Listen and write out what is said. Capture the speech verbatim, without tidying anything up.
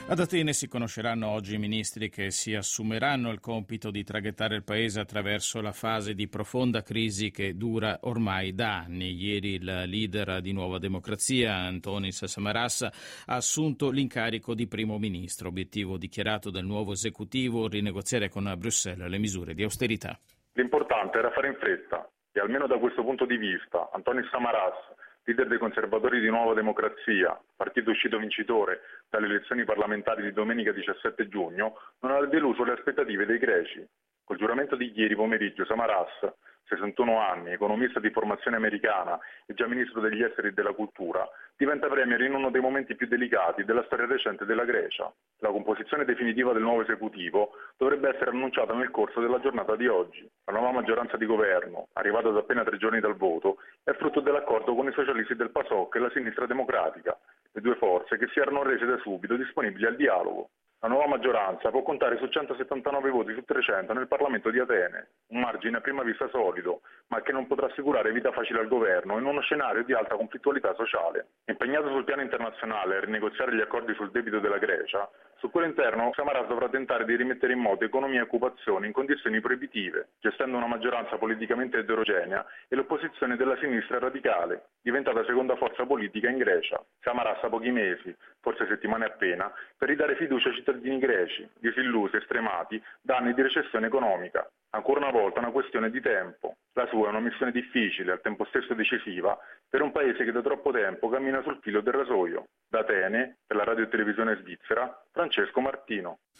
Ad Atene si conosceranno oggi i ministri che si assumeranno il compito di traghettare il paese attraverso la fase di profonda crisi che dura ormai da anni. Ieri il leader di Nuova Democrazia, Antonis Samaras, ha assunto l'incarico di primo ministro. Obiettivo dichiarato del nuovo esecutivo: rinegoziare con Bruxelles le misure di austerità. L'importante era fare in fretta e almeno da questo punto di vista Antonis Samaras, leader dei conservatori di Nuova Democrazia, partito uscito vincitore dalle elezioni parlamentari di domenica diciassette giugno, non ha deluso le aspettative dei greci. Col giuramento di ieri pomeriggio Samaras, sessantuno anni, economista di formazione americana e già ministro degli esteri e della cultura, diventa premier in uno dei momenti più delicati della storia recente della Grecia. La composizione definitiva del nuovo esecutivo dovrebbe essere annunciata nel corso della giornata di oggi. La nuova maggioranza di governo, arrivata da appena tre giorni dal voto, è frutto dell'accordo con i socialisti del PASOK e la sinistra democratica, le due forze che si erano rese da subito disponibili al dialogo. La nuova maggioranza può contare su centosettantanove voti su trecento nel Parlamento di Atene, un margine a prima vista solido, ma che non potrà assicurare vita facile al governo in uno scenario di alta conflittualità sociale. Impegnato sul piano internazionale a rinegoziare gli accordi sul debito della Grecia, su quello interno Samaras dovrà tentare di rimettere in moto economia e occupazione in condizioni proibitive, gestendo una maggioranza politicamente eterogenea e l'opposizione della sinistra radicale, diventata seconda forza politica in Grecia. Samaras ha pochi mesi, forse settimane appena, per ridare fiducia ai cittadini greci, disillusi e stremati da anni di recessione economica. Ancora una volta una questione di tempo. La sua è una missione difficile, al tempo stesso decisiva, per un paese che da troppo tempo cammina sul filo del rasoio. Da Atene, per la radio e televisione svizzera, Francesco Martino.